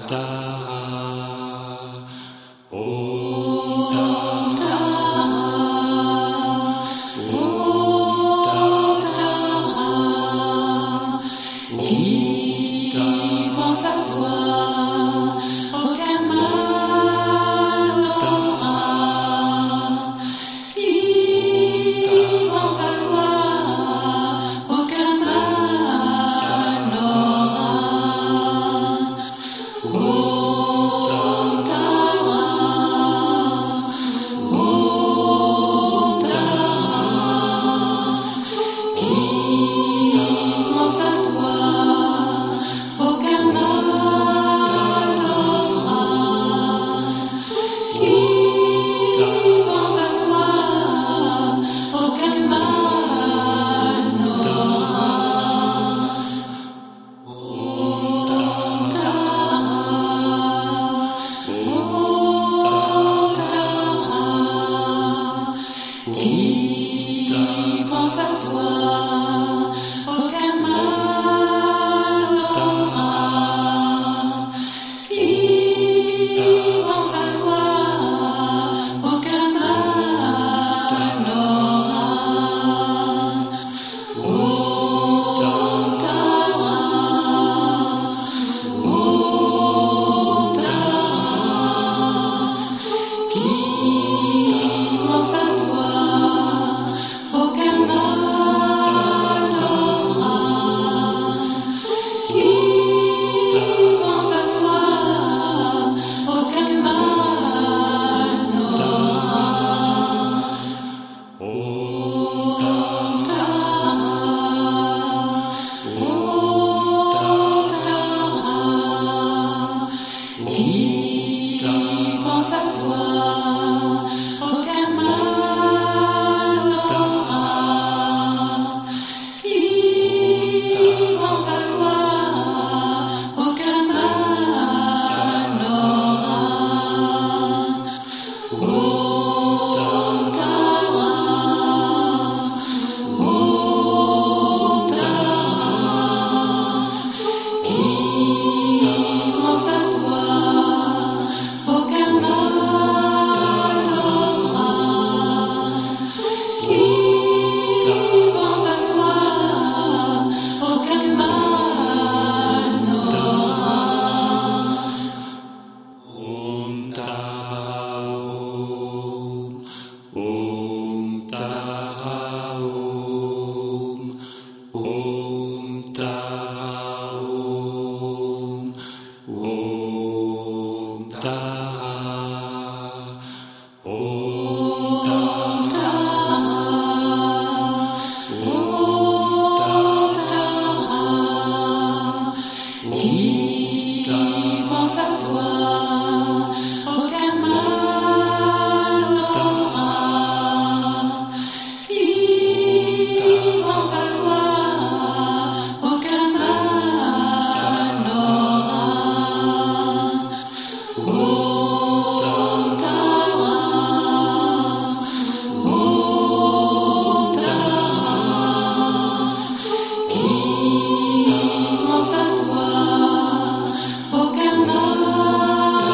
Aucun mal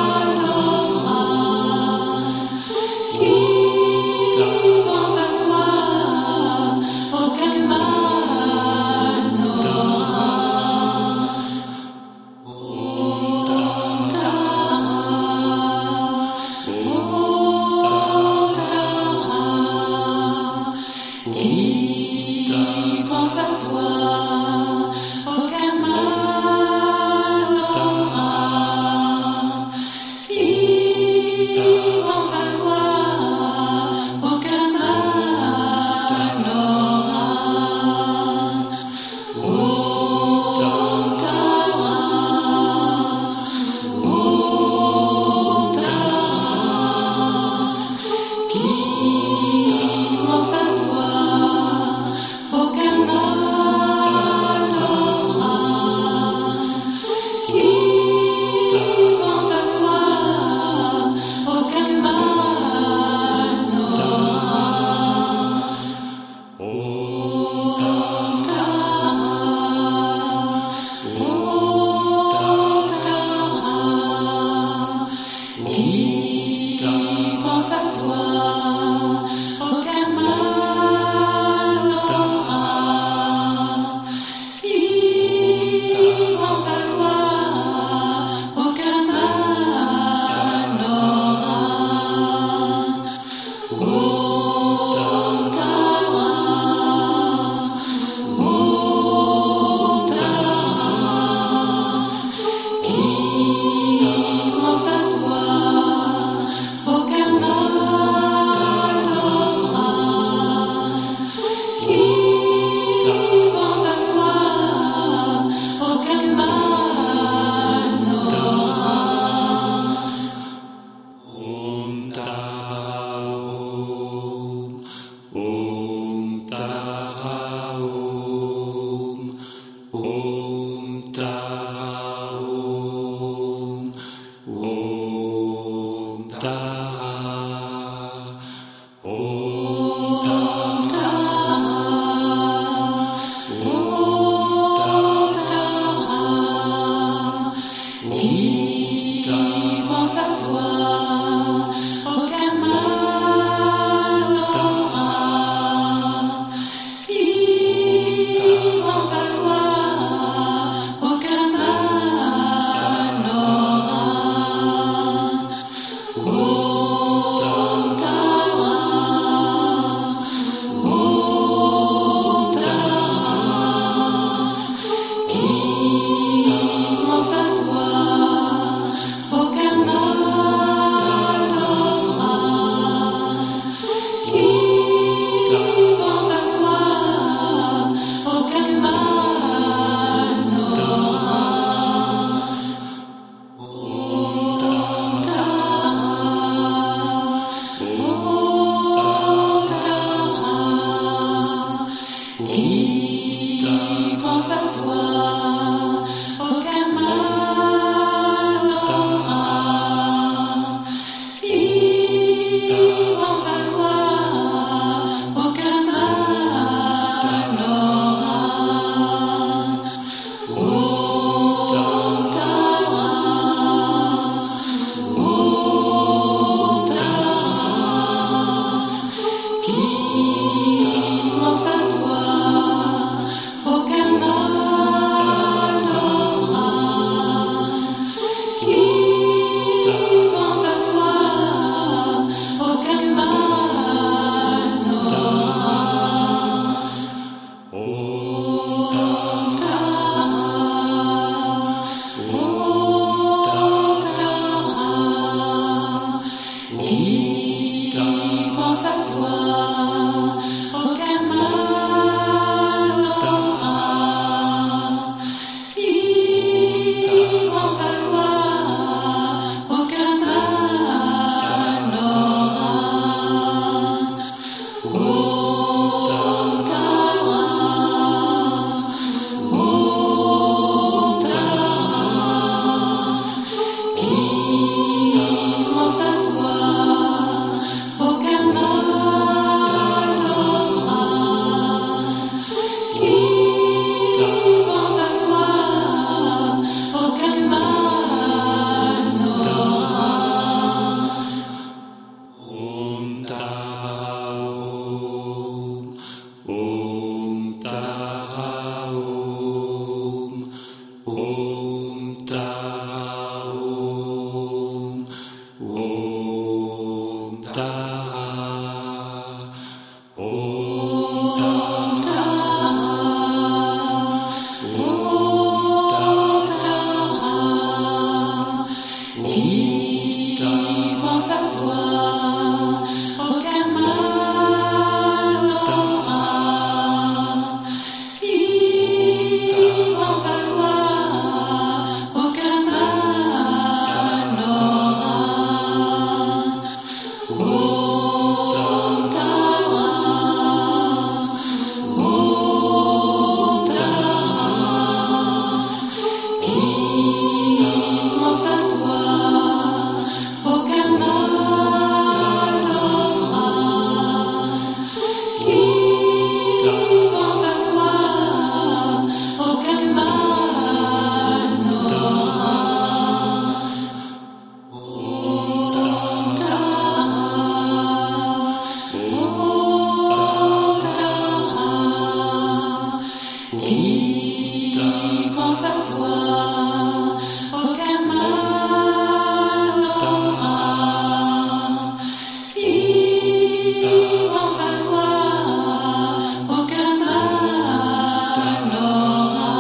toi, aucun mal n'aura. Qui pense à toi, aucun mal n'aura.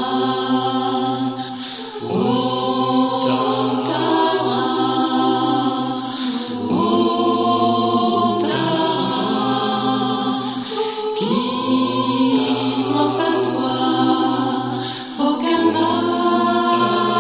Oh, Tara, oh, Tara, qui pense à toi, aucun mal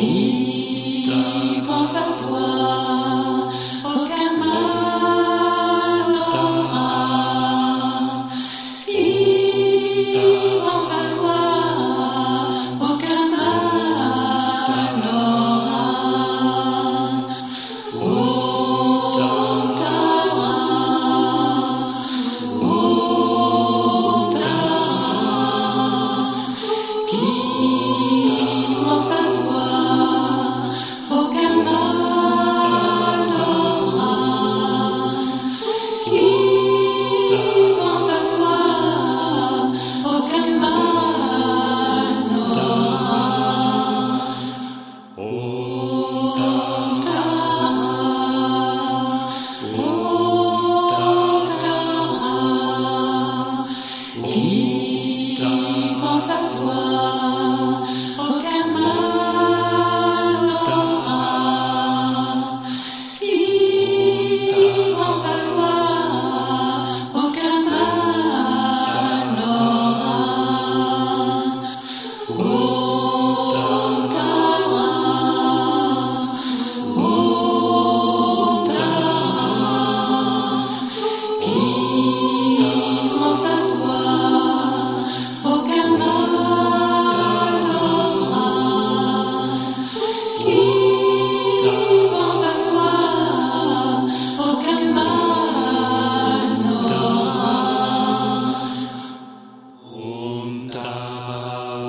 qui pense à toi, aucun mal n'aura. Qui pense à toi, aucun mal n'aura. Pense à toi, aucun mal n'aura. Qui pense à toi, aucun mal n'aura. Qui pense à toi, aucun mal n'aura. Qui pense à toi, aucun mal n'aura. Qui pense à toi, aucun mal n'aura. Qui pense à toi, aucun mal n'aura. Om Tara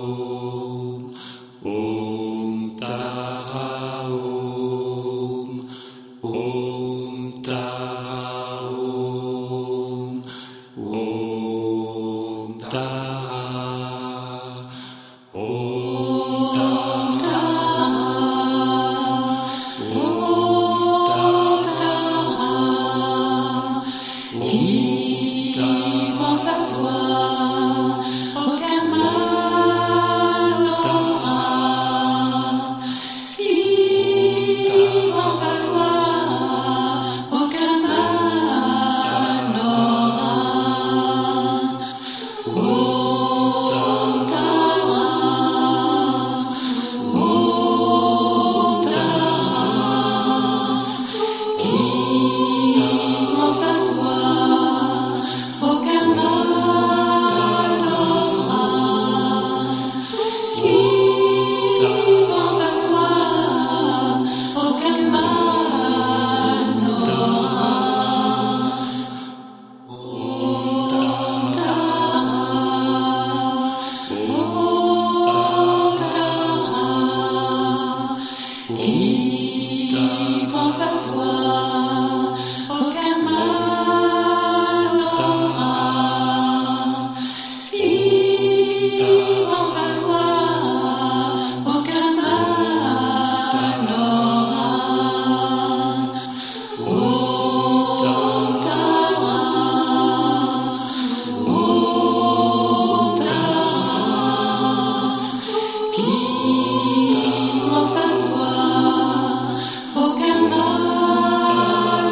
Om, Om Tara Om, Om Tara Om, Om Tara, Om Qui pense à toi, aucun mal n'aura. Qui pense à toi, aucun mal n'aura. Qui pense à toi, aucun mal n'aura. Qui pense à toi, aucun mal n'aura. Qui pense à toi, aucun mal n'aura. Qui pense à toi, aucun mal n'aura. Qui pense à toi, aucun mal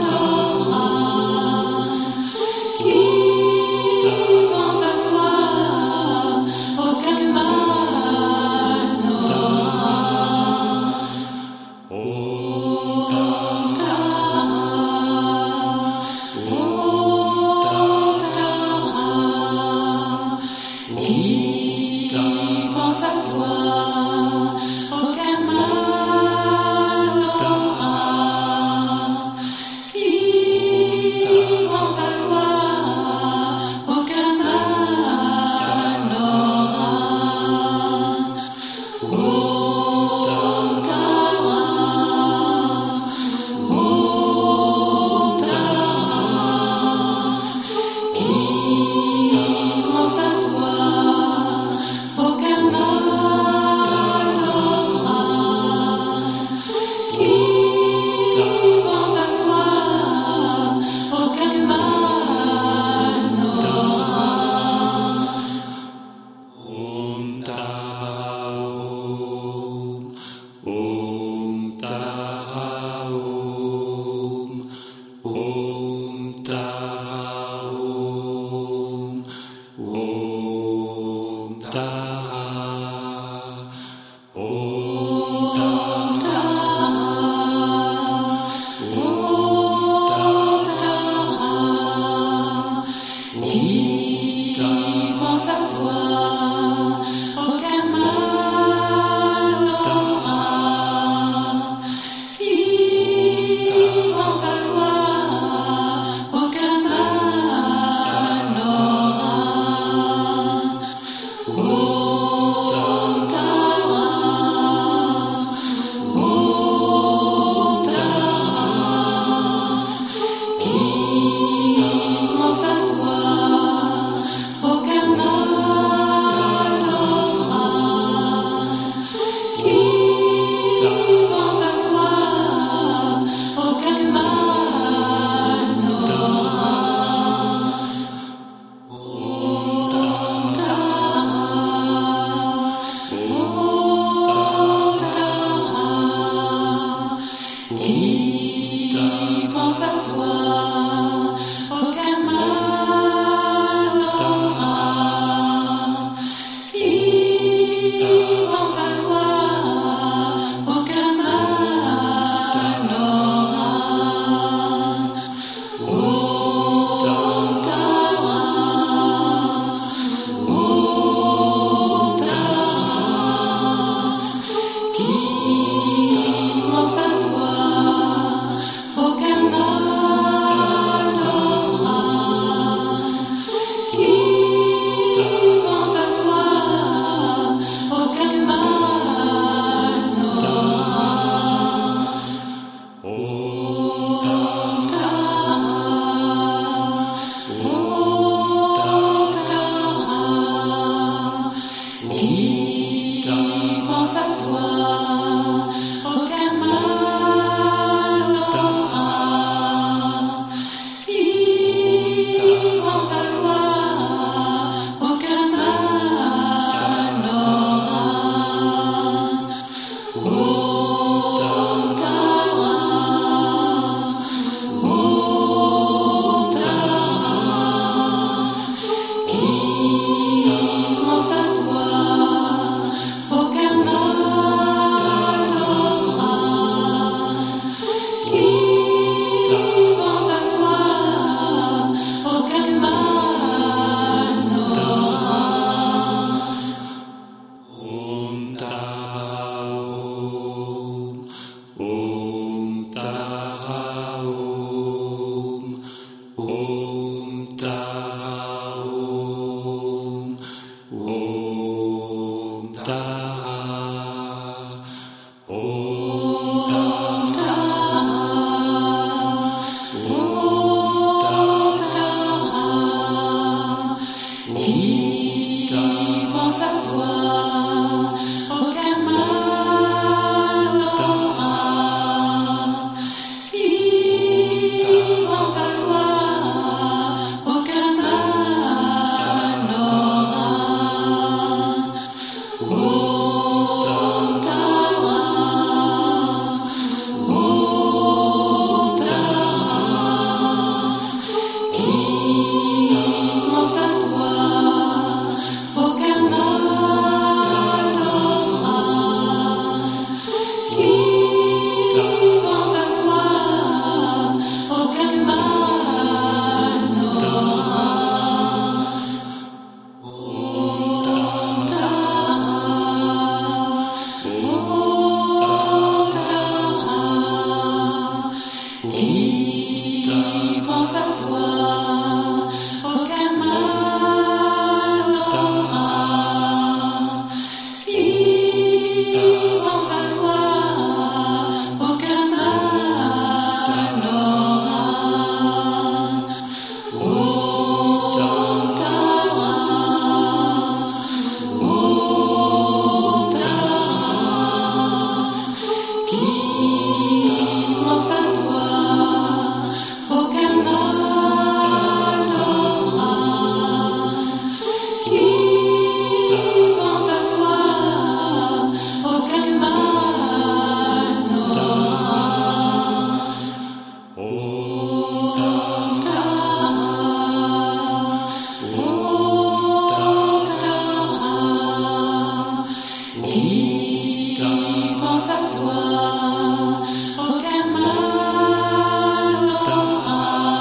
toi, aucun mal n'aura.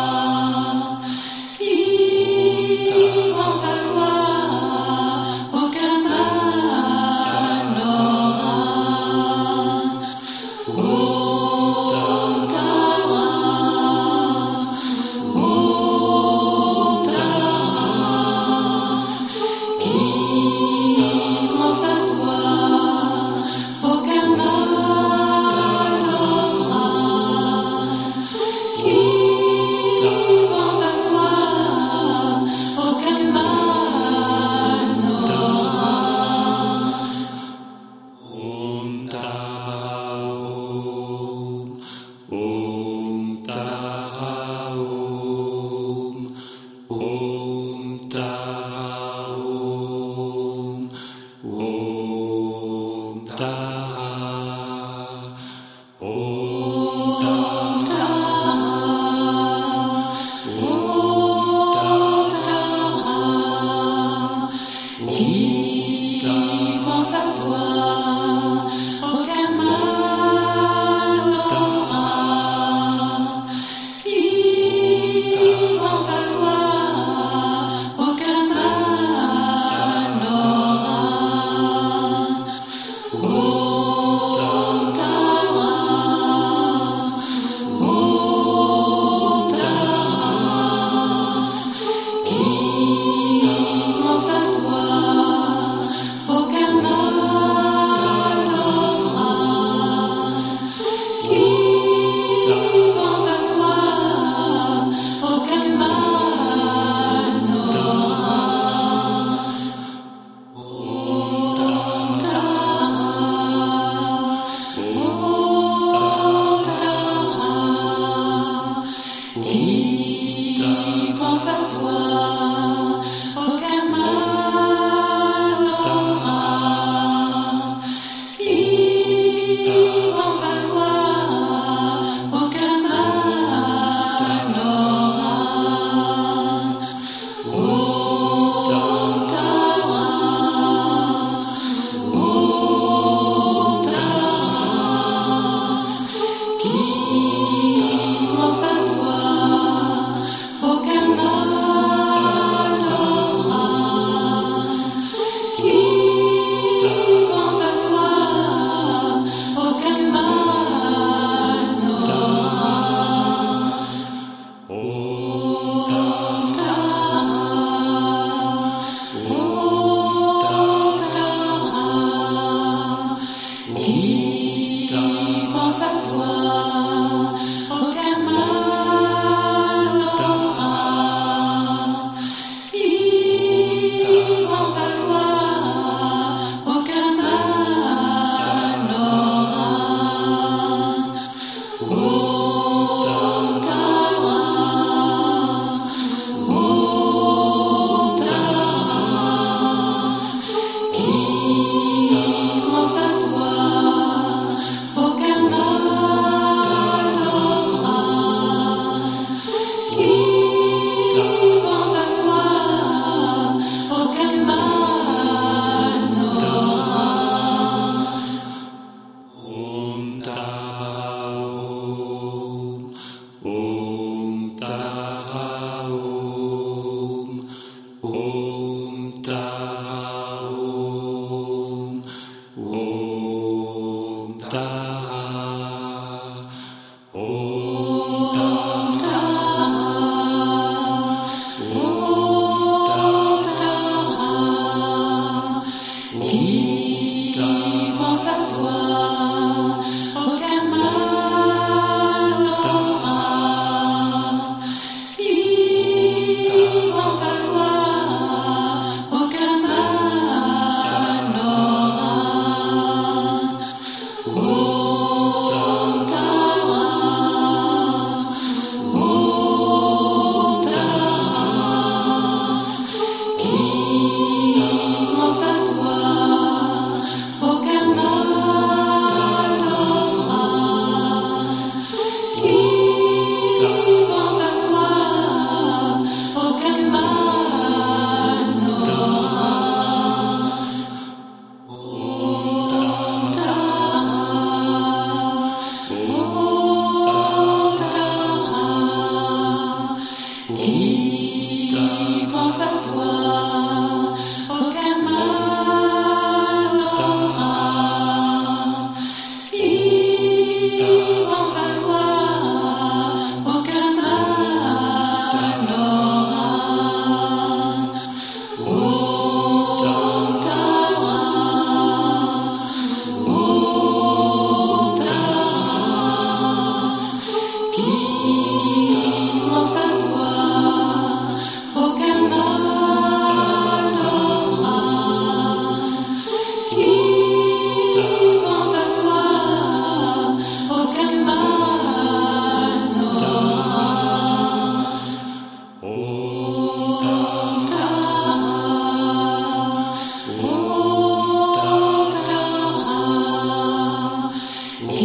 Qui pense à toi, aucun mal n'aura. Om Tara, Om Tara. Qui pense à toi, aucun mal n'aura. Qui pense à toi, aucun mal n'aura. Om Tara Om, Om Tara Om, Om Tara Om, Om Tara, Om Tara, Om Tara. Qui pense à toi, aucun mal n'aura. Qui pense à toi, aucun mal n'aura. Om Tara, Om Tara. Qui pense à toi, aucun mal n'aura. Qui pense à toi, aucun mal n'aura. Om Tara, Om Tara. Qui pense à toi, aucun mal n'aura. Qui pense à toi, aucun mal n'aura. Om Tara, Om Tara. Qui pense à toi, aucun mal n'aura. Qui pense à toi, aucun mal n'aura. Om Om Tara, Om Tara. Qui pense à toi,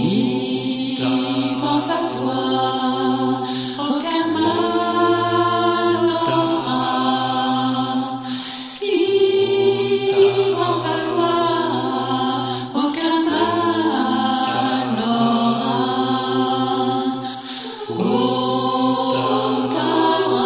Qui pense à toi, aucun mal n'aura. Qui pense à toi, aucun mal n'aura. Om Tara,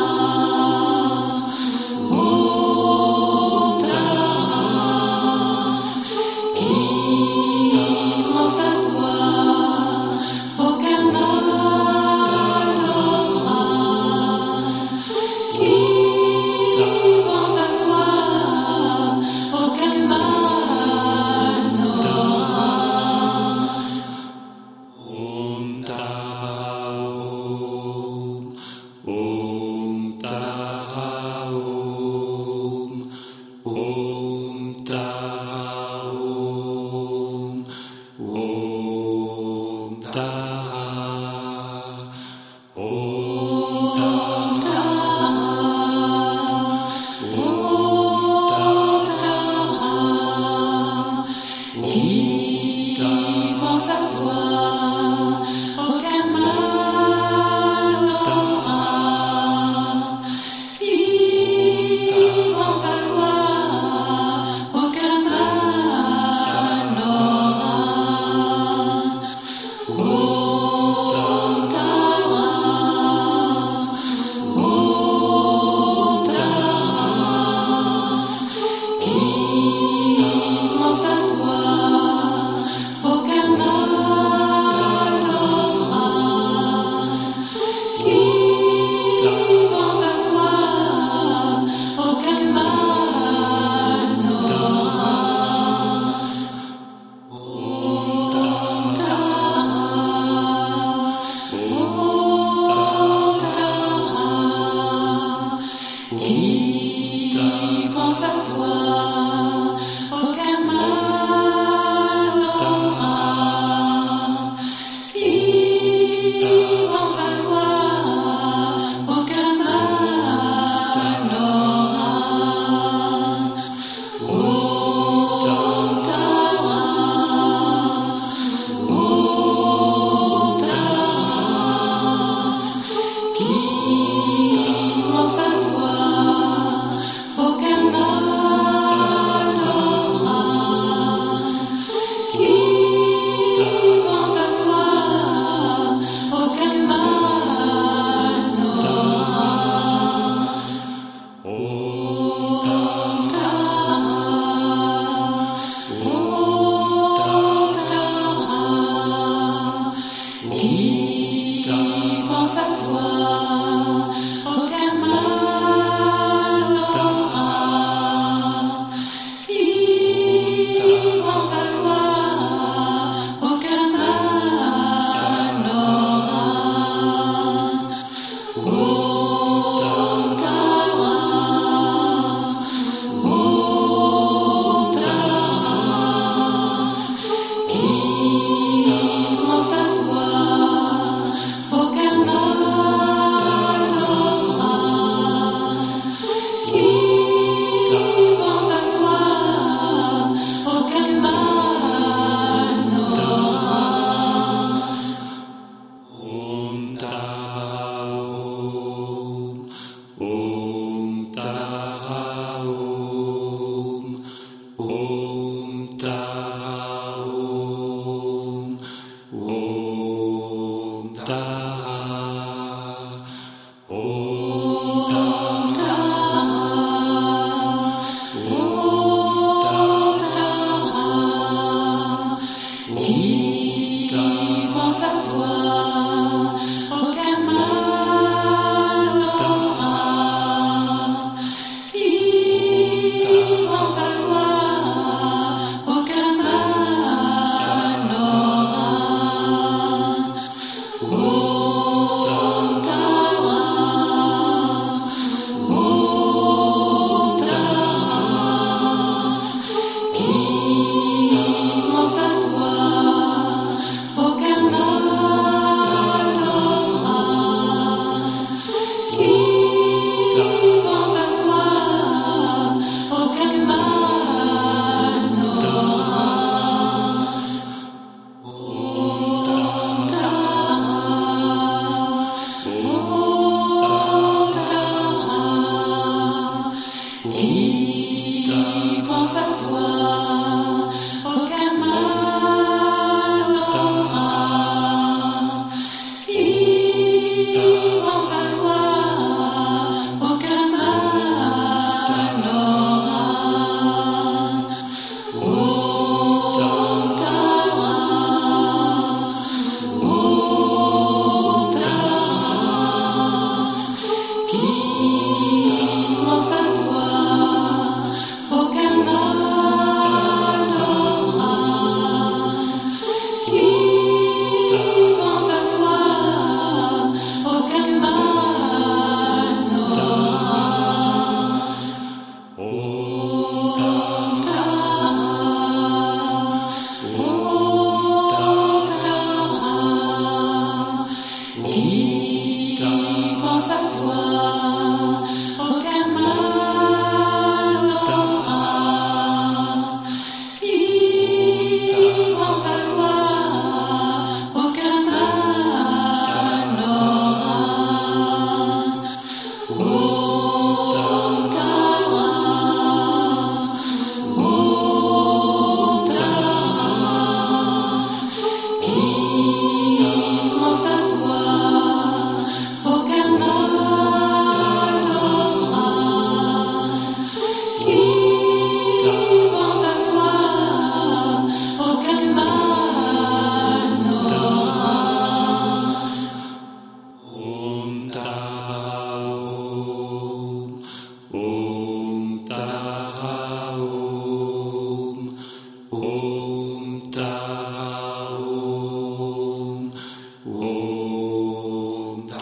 Om Tara. Qui pense à toi, aucun mal n'aura. Qui pense à toi, aucun mal n'aura. Om Tara Om, Om Tara Om, Om Tara Om, Om Tara, Om Tara, Om Tara. Qui pense à toi, aucun mal n'aura. Qui pense à toi, aucun mal n'aura. Om Tara, Om Tara. Qui pense à toi, aucun mal n'aura. Qui pense à toi, aucun mal n'aura. Om Tara, Om Tara. Qui pense à toi, aucun mal n'aura. Qui pense à toi, aucun mal n'aura. Om Tara, Om Tara. Qui pense à toi, aucun mal n'aura. Qui pense à toi, aucun mal n'aura. Om Tara, Om Tara. Qui pense à toi, aucun mal n'aura. Qui pense à toi, aucun mal n'aura. Om Tara, Om Tara. Qui pense à toi, aucun mal n'aura. Qui pense à toi, aucun mal n'aura. Om Tara Om, Om Tara Om, Om Tara Om, Om Tara, Om Tara, Om Tara. Qui pense à toi, aucun mal n'aura. Qui pense à toi, aucun mal n'aura. Om Tara, Om Tara. Qui pense à toi, aucun mal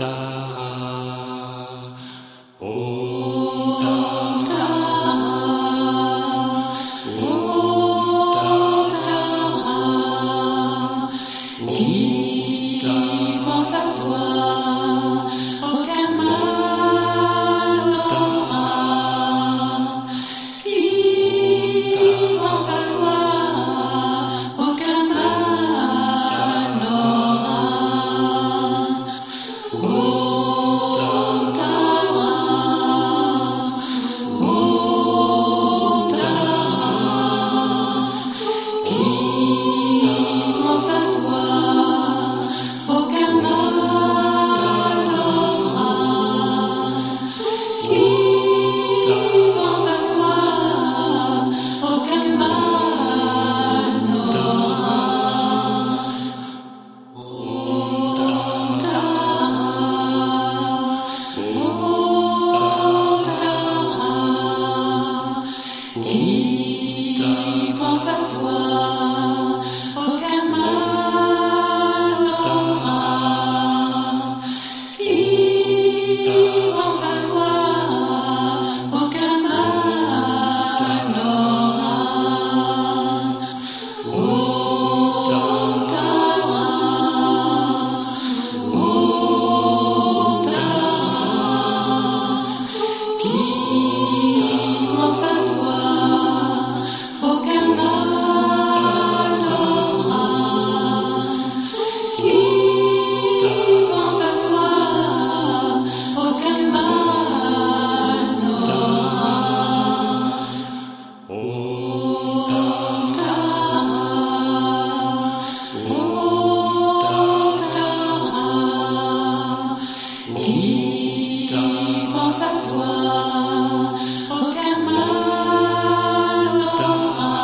pense à toi, aucun mal n'aura. Qui pense à toi, aucun mal n'aura. Om Tara, Om Tara. Qui pense à toi, aucun mal n'aura. Qui pense à toi, aucun mal n'aura. Om Tara, Om Tara. Qui pense à toi, aucun mal n'aura. Qui pense à toi, aucun mal n'aura. Om Tara, Om Tara. Qui pense à toi, aucun mal n'aura. Qui pense à toi, aucun mal n'aura. Om Tara, Om Tara. Qui pense à toi, aucun mal n'aura.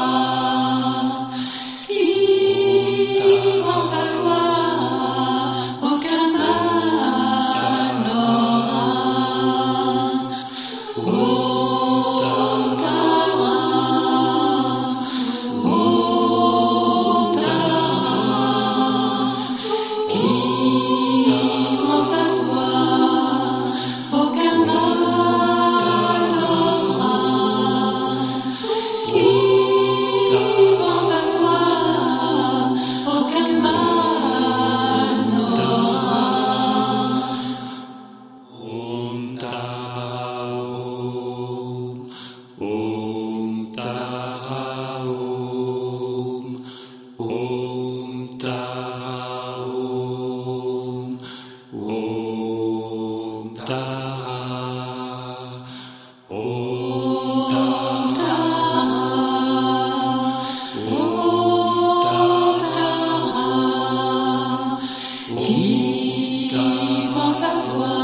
Qui pense à toi, aucun mal n'aura. Om Tara, Om Tara. Qui pense à toi, aucun mal n'aura. Qui pense à toi, aucun mal n'aura. Om Tara Om, Om Tara Om, Om Tara Om, Om Tara, Om Tara, Om Tara. Qui pense à toi,